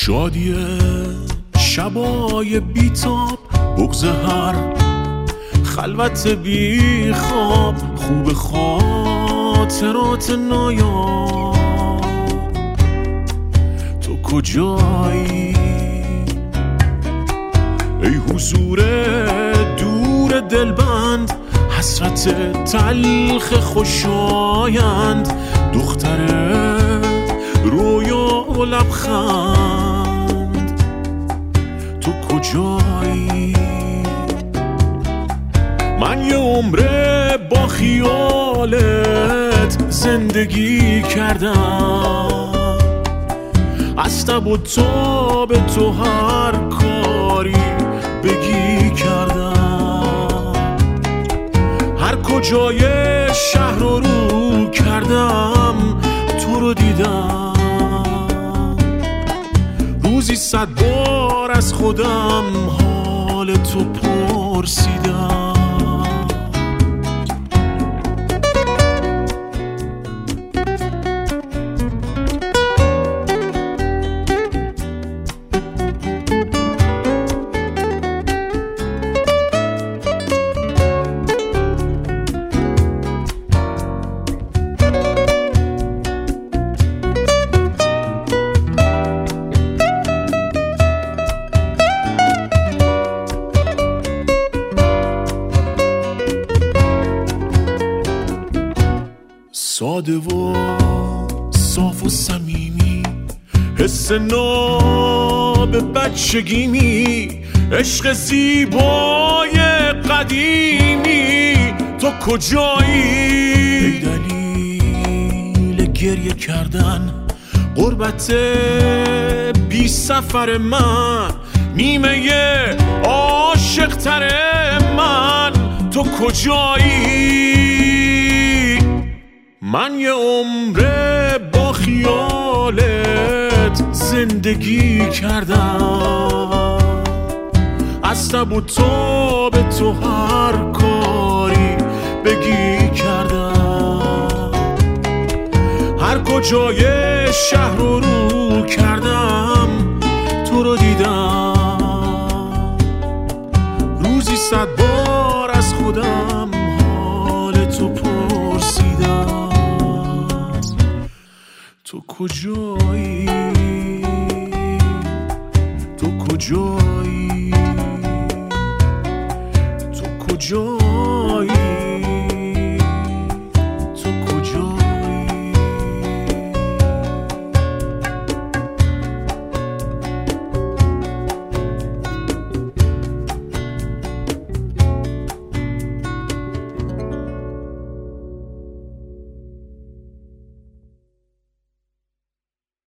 شادی شبای بیتاب، بغض هر خلوت بی خواب، خوب خاطرات نایاب. تو کجایی ای حضور دور دلبند، حسرت تلخ خوشایند، دختر رویا و لبخند. تو کجایی؟ من یه عمره با خیالت زندگی کردم، از تب و تاب تو هر کاری بگی کردم، هر کجای شهر رو کردم تو رو دیدم، روزی 100 بار از خودم حال تو پرسیدم. ساده و صاف و صمیمی، حس ناب بچگیمی، عشق زیبای قدیمی. تو کجایی؟ ای دلیل گریه کردن، غربت بی سفر من، نیمه عاشق تر من. تو کجایی؟ من یه عمره با خیالت زندگی کردم، از تب و تاب تو هر کاری بگی کردم، هر کجای شهر رو کردم تو رو دیدم، روزی 100 بار از خودم حال تو پرسیدم. تو کجایی؟ تو کجایی؟ تو کجایی؟